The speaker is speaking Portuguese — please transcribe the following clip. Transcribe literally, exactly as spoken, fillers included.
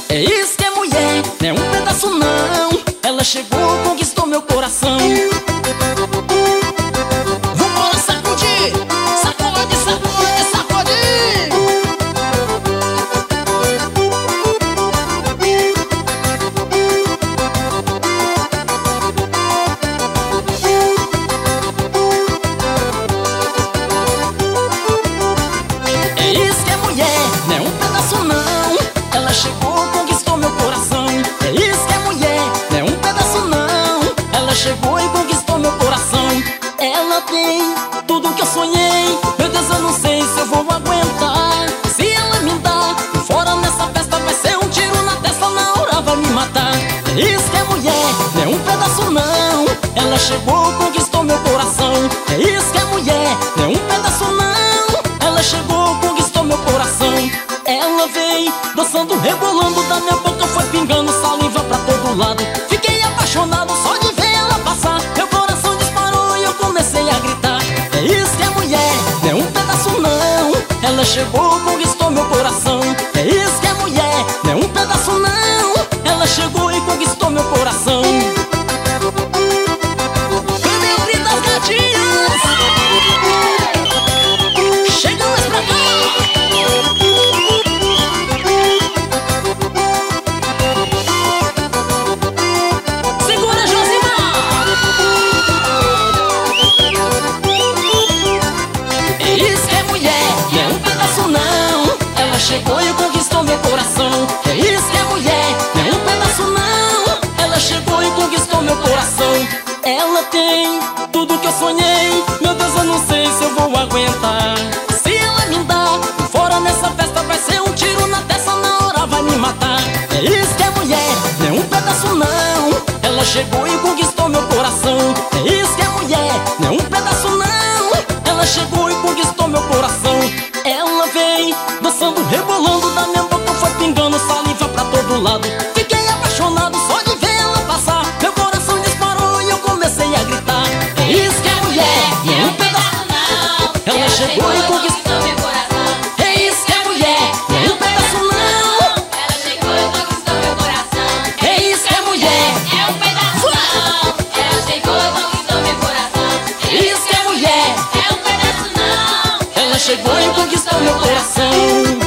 É isso que é mulher, não é um pedaço não. Ela chegou, conquistou meu coração. Vambora sacudir, sacode, sacode, sacode. É isso que é mulher, não é um pedaço não. Ela chegou, conquistou meu coração. É isso que é mulher, não é um pedaço não. Ela chegou e conquistou meu coração. Ela tem tudo que eu sonhei. Meu Deus, eu não sei se eu vou aguentar. Se ela me dá fora nessa festa, vai ser um tiro na testa, na hora vai me matar. É isso que é mulher, não é um pedaço não. Ela chegou, conquistou meu coração. É isso que é mulher, não é um pedaço não. Ela chegou, conquistou meu coração. Ela vem dançando, rebolando, da minha boca foi pingando saliva pra todo lado. Fiquei apaixonado só de ver ela passar. Meu coração disparou e eu comecei a gritar. É isso que é mulher, não é um pedaço não. Ela chegou, conquistou meu coração. É isso que é mulher, não é um pedaço não. Ela chegou e conquistou meu coração. Cadê o grito das gatinhas? Chega mais pra cá. Segura, Josimar. É isso que é mulher, não é um pedaço não. Ela chegou e conquistou meu coração. É isso que é mulher, não é um pedaço não. Ela chegou e conquistou meu coração. Ela tem tudo que eu sonhei. Meu Deus, eu não sei se eu vou aguentar. Se ela me dá fora nessa festa, vai ser um tiro na testa, na hora vai me matar. É isso que é mulher, não é um pedaço não. Ela chegou e conquistou meu coração. É isso que é mulher, não é um pedaço não. Ela chegou e conquistou meu coração. Ela vem dançando, rebolando, da minha boca foi pingando saliva pra todo lado. Fiquei apaixonado só de ver ela passar. Meu coração disparou e eu comecei a gritar. É isso que é mulher, não é um pedaço não. Ela chegou e conquistou meu coração. É isso que é mulher, não é um pedaço não. Ela chegou e conquistou meu coração. É isso que é mulher, É um pedaço não. Ela chegou e conquistou meu coração. é isso que é mulher. É um pedaço não. Ela chegou e conquistou meu coração.